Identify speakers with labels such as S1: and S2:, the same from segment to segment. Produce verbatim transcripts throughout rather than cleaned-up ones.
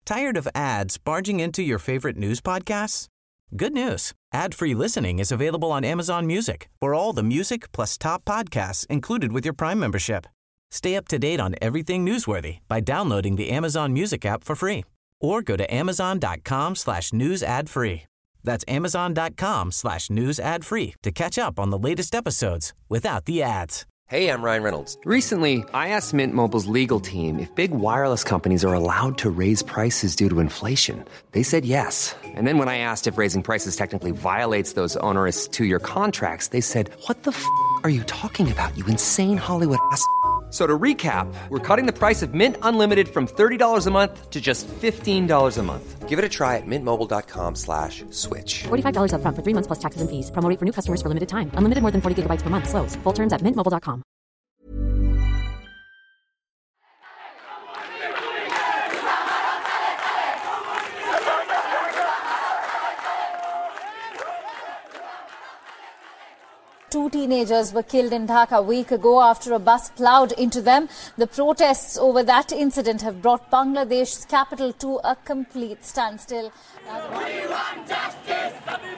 S1: Tired of ads barging into your favorite news podcasts? Good news. Ad-free listening is available on Amazon Music for all the music plus top podcasts included with your Prime membership. Stay up to date on everything newsworthy by downloading the Amazon Music app for free or go to amazon.com slash news ad free. That's amazon.com slash news ad free to catch up on the latest episodes without the ads.
S2: Hey, I'm Ryan Reynolds. Recently, I asked Mint Mobile's legal team if big wireless companies are allowed to raise prices due to inflation. They said yes. And then when I asked if raising prices technically violates those onerous two-year contracts, they said, what the f*** are you talking about, you insane Hollywood ass f- So to recap, we're cutting the price of Mint Unlimited from thirty dollars a month to just fifteen dollars a month. Give it a try at mintmobile.com slash switch.
S3: forty-five dollars up front for three months plus taxes and fees. Promo rate for new customers for limited time. Unlimited more than forty gigabytes per month. Slows full terms at mint mobile dot com.
S4: Two teenagers were killed in Dhaka a week ago after a bus ploughed into them. The protests over that incident have brought Bangladesh's capital to a complete standstill.
S5: We want justice.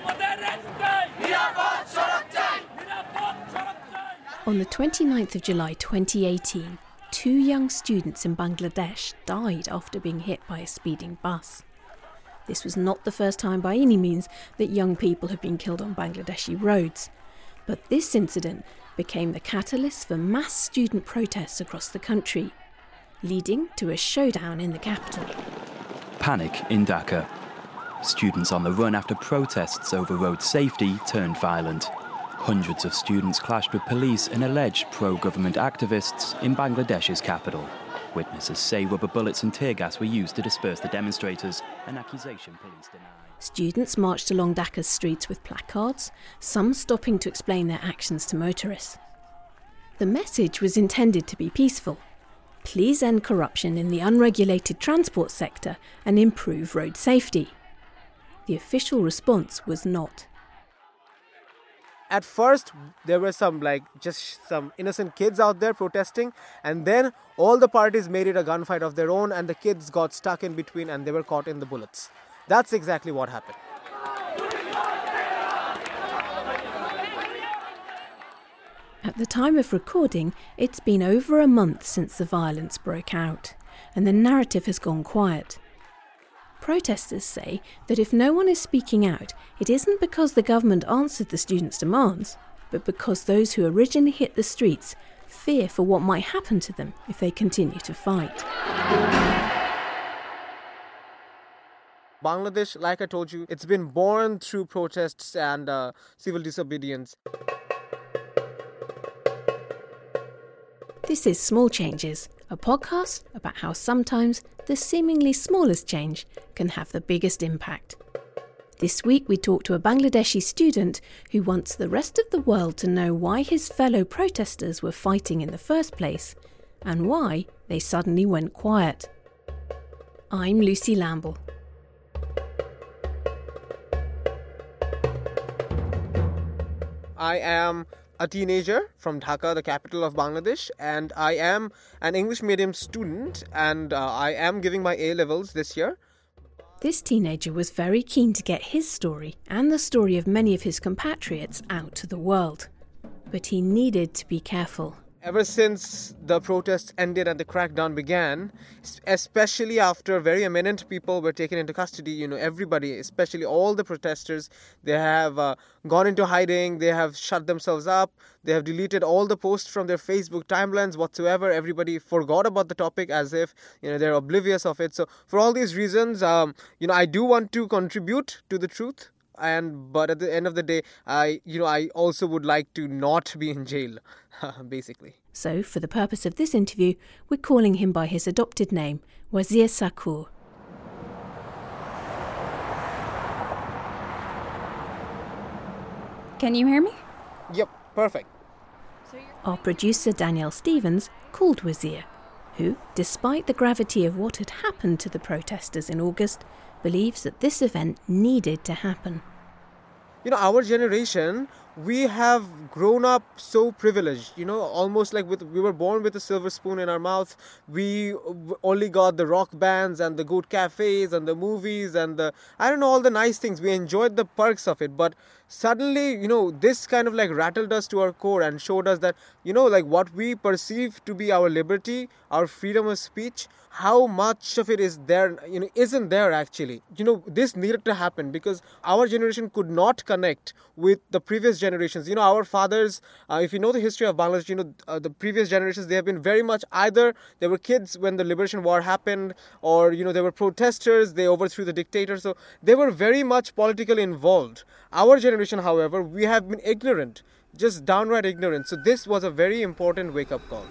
S6: On the twenty-ninth of July twenty eighteen, two young students in Bangladesh died after being hit by a speeding bus. This was not the first time by any means that young people have been killed on Bangladeshi roads. But this incident became the catalyst for mass student protests across the country, leading to a showdown in the capital.
S7: Panic in Dhaka. Students on the run after protests over road safety turned violent. Hundreds of students clashed with police and alleged pro-government activists in Bangladesh's capital. Witnesses say rubber bullets and tear gas were used to disperse the demonstrators, an accusation police deny.
S6: Students marched along Dhaka's streets with placards, some stopping to explain their actions to motorists. The message was intended to be peaceful. Please end corruption in the unregulated transport sector and improve road safety. The official response was not.
S8: At first, there were some like just some innocent kids out there protesting, and then all the parties made it a gunfight of their own, and the kids got stuck in between and they were caught in the bullets. That's exactly what happened.
S6: At the time of recording, it's been over a month since the violence broke out, and the narrative has gone quiet. Protesters say that if no one is speaking out, it isn't because the government answered the students' demands, but because those who originally hit the streets fear for what might happen to them if they continue to fight.
S8: Bangladesh, like I told you, it's been born through protests and uh, civil disobedience.
S6: This is Small Changes, a podcast about how sometimes the seemingly smallest change can have the biggest impact. This week we talk to a Bangladeshi student who wants the rest of the world to know why his fellow protesters were fighting in the first place and why they suddenly went quiet. I'm Lucy Lamble.
S8: I am a teenager from Dhaka, the capital of Bangladesh, and I am an English medium student, and uh, I am giving my A-levels this year.
S6: This teenager was very keen to get his story and the story of many of his compatriots out to the world. But he needed to be careful.
S8: Ever since the protests ended and the crackdown began, especially after very eminent people were taken into custody, you know, everybody, especially all the protesters, they have uh, gone into hiding, they have shut themselves up, they have deleted all the posts from their Facebook timelines whatsoever. Everybody forgot about the topic as if, you know, they're oblivious of it. So for all these reasons, um, you know, I do want to contribute to the truth. And but at the end of the day, I you know I also would like to not be in jail, basically.
S6: So, for the purpose of this interview, we're calling him by his adopted name, Wazir Sakur.
S9: Can you hear me?
S8: Yep, perfect.
S6: Our producer Danielle Stevens called Wazir, who, despite the gravity of what had happened to the protesters in August, believes that this event needed to happen.
S8: You know, our generation we have grown up so privileged, you know, almost like with we were born with a silver spoon in our mouth. We only got the rock bands and the good cafes and the movies and the, I don't know, all the nice things. We enjoyed the perks of it. But suddenly, you know, this kind of like rattled us to our core and showed us that, you know, like what we perceive to be our liberty, our freedom of speech, how much of it is there, you know, isn't there actually. You know, this needed to happen because our generation could not connect with the previous generations. You know, our fathers, uh, if you know the history of Bangladesh, you know, uh, the previous generations, they have been very much either they were kids when the liberation war happened, or, you know, they were protesters, they overthrew the dictator. So they were very much politically involved. Our generation, however, we have been ignorant, just downright ignorant. So this was a very important wake-up call.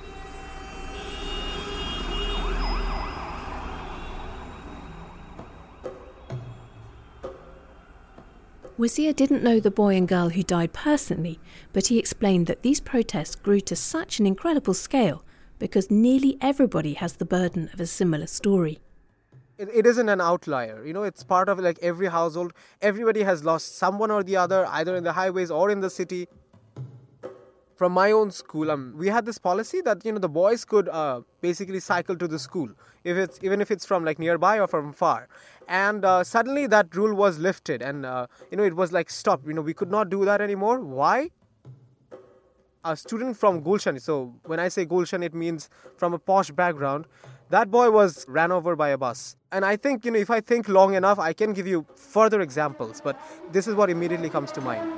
S6: Wazir didn't know the boy and girl who died personally, but he explained that these protests grew to such an incredible scale because nearly everybody has the burden of a similar story.
S8: It, it isn't an outlier, you know, it's part of like every household. Everybody has lost someone or the other, either in the highways or in the city. From my own school, um, we had this policy that, you know, the boys could uh, basically cycle to the school, if it's even if it's from like nearby or from far. And uh, suddenly that rule was lifted and, uh, you know, it was like stopped. You know, we could not do that anymore. Why? A student from Gulshan, so when I say Gulshan, it means from a posh background. That boy was ran over by a bus. And I think, you know, if I think long enough, I can give you further examples. But this is what immediately comes to mind.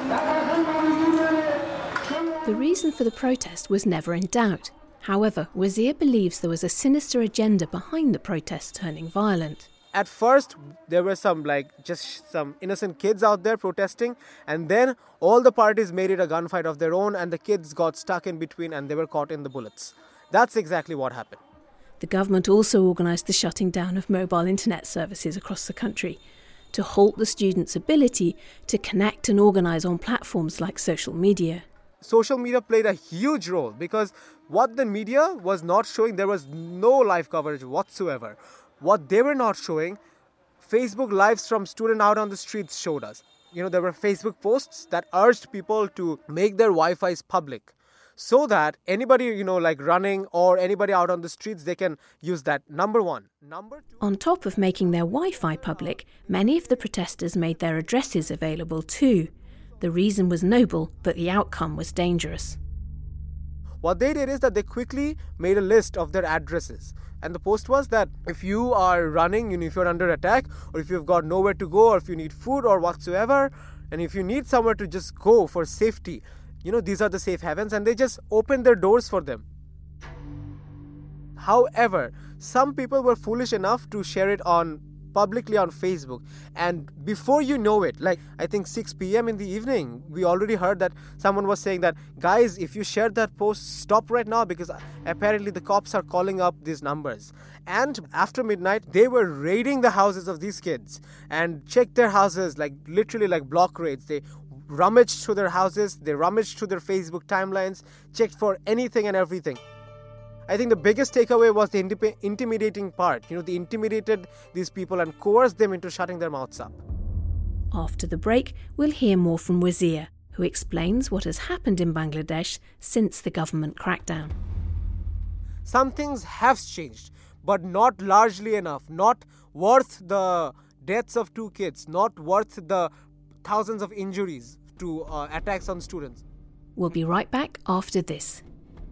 S6: The reason for the protest was never in doubt. However, Wazir believes there was a sinister agenda behind the protests turning violent.
S8: At first, there were some like just some innocent kids out there protesting, and then all the parties made it a gunfight of their own, and the kids got stuck in between and they were caught in the bullets. That's exactly what happened.
S6: The government also organised the shutting down of mobile internet services across the country to halt the students' ability to connect and organise on platforms like social media.
S8: Social media played a huge role because what the media was not showing, there was no live coverage whatsoever. What they were not showing, Facebook lives from students out on the streets showed us. You know, there were Facebook posts that urged people to make their Wi-Fi's public so that anybody, you know, like running or anybody out on the streets, they can use that. Number one. Number two.
S6: On top of making their Wi-Fi public, many of the protesters made their addresses available too. The reason was noble, but the outcome was dangerous.
S8: What they did is that they quickly made a list of their addresses. And the post was that if you are running, you know, if you're under attack, or if you've got nowhere to go, or if you need food or whatsoever, and if you need somewhere to just go for safety, you know, these are the safe havens, and they just opened their doors for them. However, some people were foolish enough to share it on publicly on Facebook, and before you know it, like I think six p.m. in the evening, we already heard that someone was saying that, guys, if you shared that post, stop right now because apparently the cops are calling up these numbers. And after midnight, they were raiding the houses of these kids and checked their houses, like literally like block raids. They rummaged through their houses, they rummaged through their Facebook timelines, checked for anything and everything. I think the biggest takeaway was the intip- intimidating part. You know, they intimidated these people and coerced them into shutting their mouths up.
S6: After the break, we'll hear more from Wazir, who explains what has happened in Bangladesh since the government crackdown.
S8: Some things have changed, but not largely enough. Not worth the deaths of two kids, not worth the thousands of injuries to uh, attacks on students.
S6: We'll be right back after this.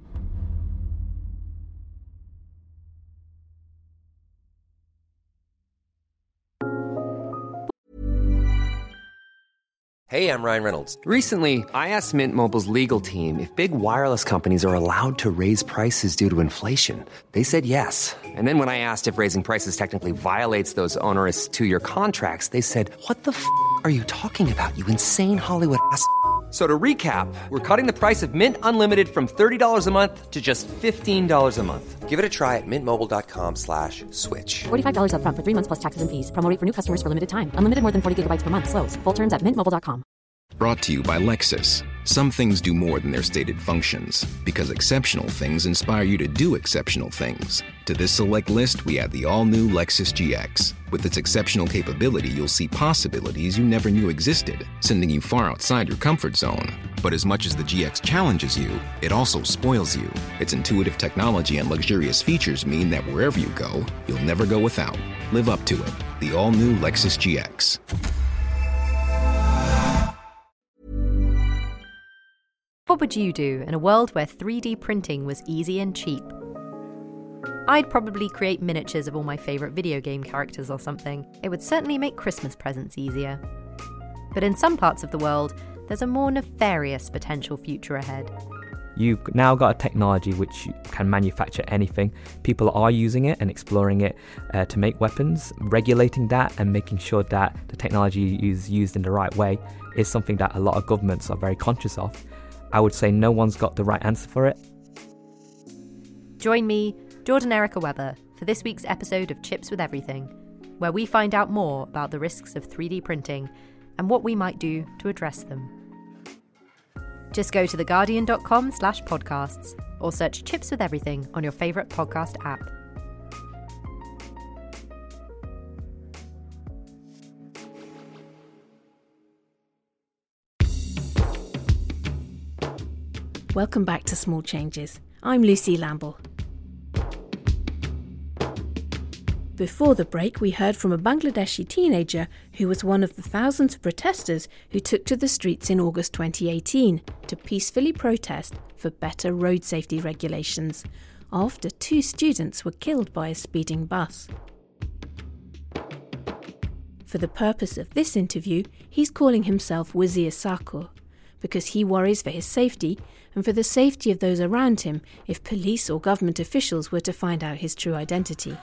S2: Hey, I'm Ryan Reynolds. Recently, I asked Mint Mobile's legal team if big wireless companies are allowed to raise prices due to inflation. They said yes. And then when I asked if raising prices technically violates those onerous two-year contracts, they said, what the f*** are you talking about, you insane Hollywood ass f- So to recap, we're cutting the price of Mint Unlimited from thirty dollars a month to just fifteen dollars a month. Give it a try at mintmobile.com slash switch.
S3: forty-five dollars up front for three months plus taxes and fees. Promo rate for new customers for limited time. Unlimited more than forty gigabytes per month. Slows full terms at mint mobile dot com.
S9: Brought to you by Lexus. Some things do more than their stated functions, because exceptional things inspire you to do exceptional things. To this select list, we add the all-new Lexus G X. With its exceptional capability, you'll see possibilities you never knew existed, sending you far outside your comfort zone. But as much as the G X challenges you, it also spoils you. Its intuitive technology and luxurious features mean that wherever you go, you'll never go without. Live up to it. The all-new Lexus G X.
S10: What would you do in a world where three D printing was easy and cheap? I'd probably create miniatures of all my favourite video game characters or something. It would certainly make Christmas presents easier. But in some parts of the world, there's a more nefarious potential future ahead.
S11: You've now got a technology which can manufacture anything. People are using it and exploring it uh, to make weapons. Regulating that and making sure that the technology is used in the right way is something that a lot of governments are very conscious of. I would say no one's got the right answer for it.
S10: Join me, Jordan Erica Webber, for this week's episode of Chips with Everything, where we find out more about the risks of three D printing and what we might do to address them. Just go to theguardian.com slash podcasts or search Chips with Everything on your favourite podcast app.
S6: Welcome back to Small Changes. I'm Lucy Lamble. Before the break, we heard from a Bangladeshi teenager who was one of the thousands of protesters who took to the streets in August twenty eighteen to peacefully protest for better road safety regulations after two students were killed by a speeding bus. For the purpose of this interview, he's calling himself Wazir Sakur because he worries for his safety and for the safety of those around him if police or government officials were to find out his true identity.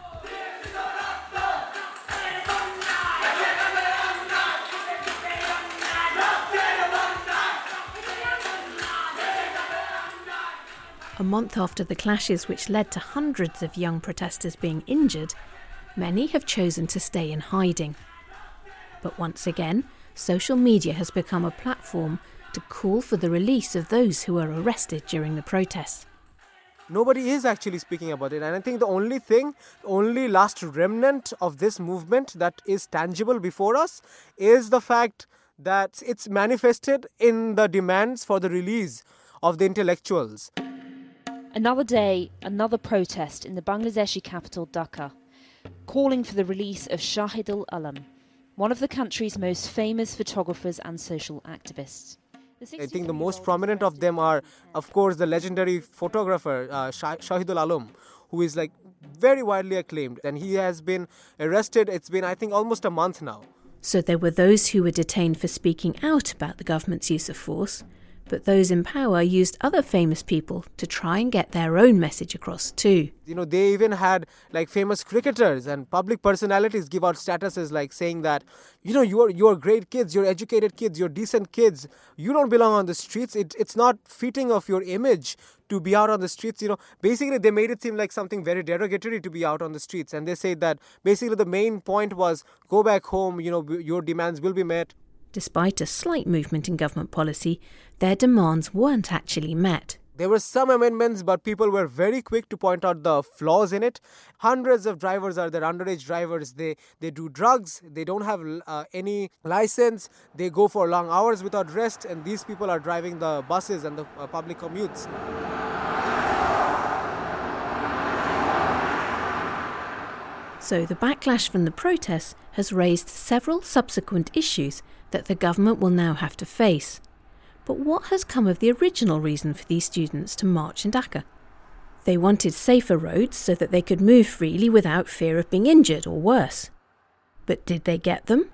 S6: A month after the clashes which led to hundreds of young protesters being injured, many have chosen to stay in hiding. But once again, social media has become a platform to call for the release of those who were arrested during the protests.
S8: Nobody is actually speaking about it, and I think the only thing, only last remnant of this movement that is tangible before us is the fact that it's manifested in the demands for the release of the intellectuals.
S12: Another day, another protest in the Bangladeshi capital Dhaka, calling for the release of Shahidul Alam, one of the country's most famous photographers and social activists.
S8: I think the most prominent of them are, of course, the legendary photographer uh, Shah- Shahidul Alam, who is like very widely acclaimed, and he has been arrested. It's been, I think, almost a month now.
S6: So there were those who were detained for speaking out about the government's use of force, but those in power used other famous people to try and get their own message across too.
S8: You know, they even had like famous cricketers and public personalities give out statuses like saying that, you know, you're you're great kids, you're educated kids, you're decent kids, you don't belong on the streets. It, it's not fitting of your image to be out on the streets. You know, basically they made it seem like something very derogatory to be out on the streets. And they say that basically the main point was go back home, you know, your demands will be met.
S6: Despite a slight movement in government policy, their demands weren't actually met.
S8: There were some amendments, but people were very quick to point out the flaws in it. Hundreds of drivers are there, underage drivers. They they do drugs. They don't have uh, any license. They go for long hours without rest. And these people are driving the buses and the uh, public commutes.
S6: So the backlash from the protests has raised several subsequent issues that the government will now have to face. But what has come of the original reason for these students to march in Dhaka? They wanted safer roads so that they could move freely without fear of being injured or worse. But did they get them?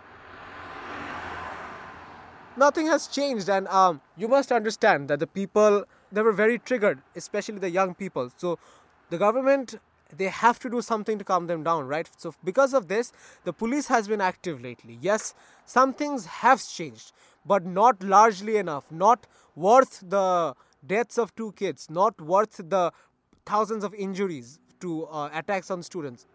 S8: Nothing has changed, and um, you must understand that the people, they were very triggered, especially the young people. So the government, they have to do something to calm them down, right? So because of this, the police has been active lately. Yes, some things have changed, but not largely enough, not worth the deaths of two kids, not worth the thousands of injuries to uh, attacks on students.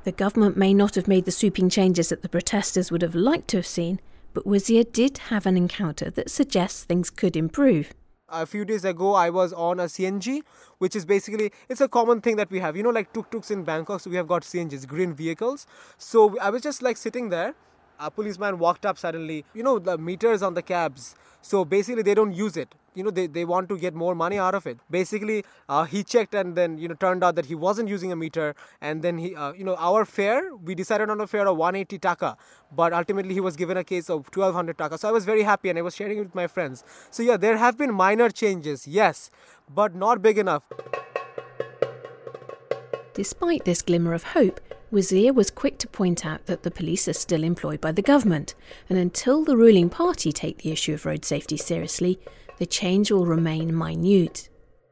S6: The government may not have made the sweeping changes that the protesters would have liked to have seen, but Wazir did have an encounter that suggests things could improve.
S8: A few days ago, I was on a C N G, which is basically, it's a common thing that we have. You know, like tuk-tuks in Bangkok, so we have got C N Gs, green vehicles. So I was just like sitting there. A policeman walked up suddenly. You know, the meters on the cabs. So basically, they don't use it. You know, they, they want to get more money out of it. Basically, uh, he checked and then, you know, turned out that he wasn't using a meter. And then, he, uh, you know, our fare, we decided on a fare of one hundred eighty taka. But ultimately, he was given a case of twelve hundred taka. So I was very happy and I was sharing it with my friends. So yeah, there have been minor changes, yes, but not big enough.
S6: Despite this glimmer of hope, Wazir was quick to point out that the police are still employed by the government, and until the ruling party take the issue of road safety seriously, the change will remain minute.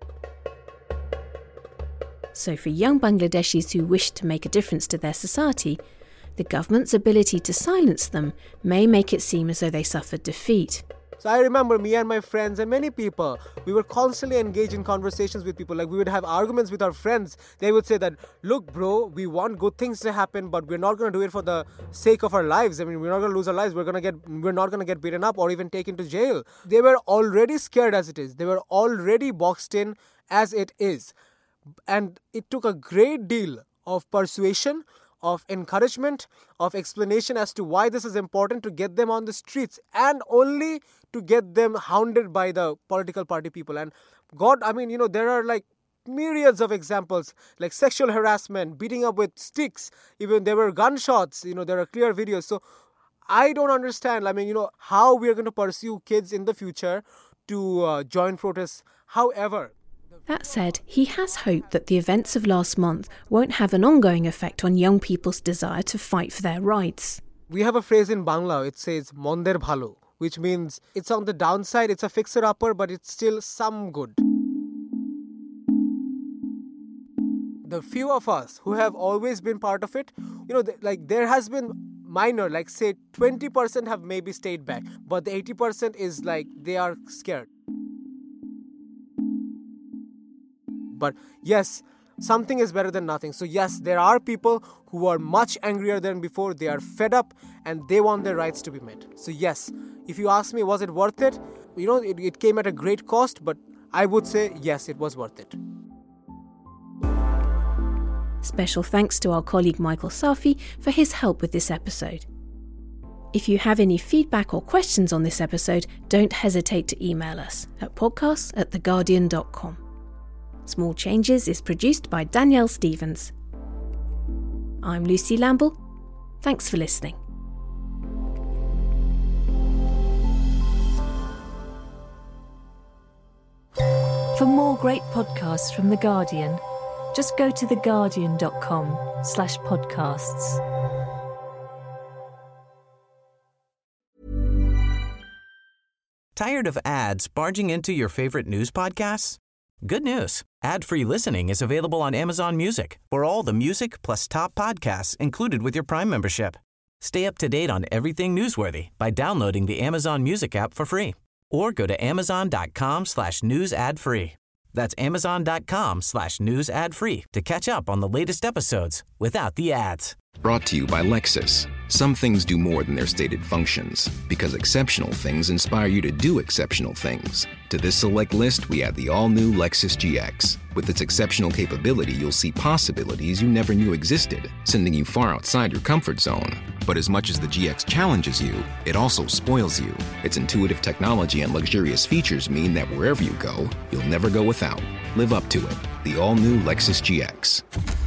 S6: So for young Bangladeshis who wish to make a difference to their society, the government's ability to silence them may make it seem as though they suffered defeat.
S8: So I remember me and my friends and many people, we were constantly engaged in conversations with people. Like we would have arguments with our friends. They would say that, look, bro, we want good things to happen, but we're not going to do it for the sake of our lives. I mean, we're not going to lose our lives. We're going to get, we're not going to get beaten up or even taken to jail. They were already scared as it is. They were already boxed in as it is. And it took a great deal of persuasion, of encouragement, of explanation as to why this is important to get them on the streets and only to get them hounded by the political party people. And God, I mean, you know, there are like myriads of examples like sexual harassment, beating up with sticks, even there were gunshots, you know, there are clear videos. So I don't understand, I mean, you know, how we are going to pursue kids in the future to uh, join protests. However,
S6: that said, he has hope that the events of last month won't have an ongoing effect on young people's desire to fight for their rights.
S8: We have a phrase in Bangla, it says, Monder Bhalo, which means it's on the downside, it's a fixer-upper, but it's still some good. The few of us who have always been part of it, you know, like there has been minor, like say twenty percent have maybe stayed back, but the eighty percent is like they are scared. But yes, something is better than nothing. So yes, there are people who are much angrier than before. They are fed up and they want their rights to be met. So yes, if you ask me, was it worth it? You know, it, it came at a great cost, but I would say yes, it was worth it.
S6: Special thanks to our colleague Michael Safi for his help with this episode. If you have any feedback or questions on this episode, don't hesitate to email us at podcasts at the guardian dot com. Small Changes is produced by Danielle Stevens. I'm Lucy Lamble. Thanks for listening.
S13: For more great podcasts from The Guardian, just go to theguardian.com slash podcasts.
S1: Tired of ads barging into your favorite news podcasts? Good news. Ad-free listening is available on Amazon Music for all the music plus top podcasts included with your Prime membership. Stay up to date on everything newsworthy by downloading the Amazon Music app for free or go to amazon.com slash news ad free. That's amazon.com slash news ad free to catch up on the latest episodes without the ads.
S9: Brought to you by Lexus. Some things do more than their stated functions, because exceptional things inspire you to do exceptional things. To this select list, we add the all-new Lexus G X. With its exceptional capability, you'll see possibilities you never knew existed, sending you far outside your comfort zone. But as much as the G X challenges you, it also spoils you. Its intuitive technology and luxurious features mean that wherever you go, you'll never go without. Live up to it. The all-new Lexus G X.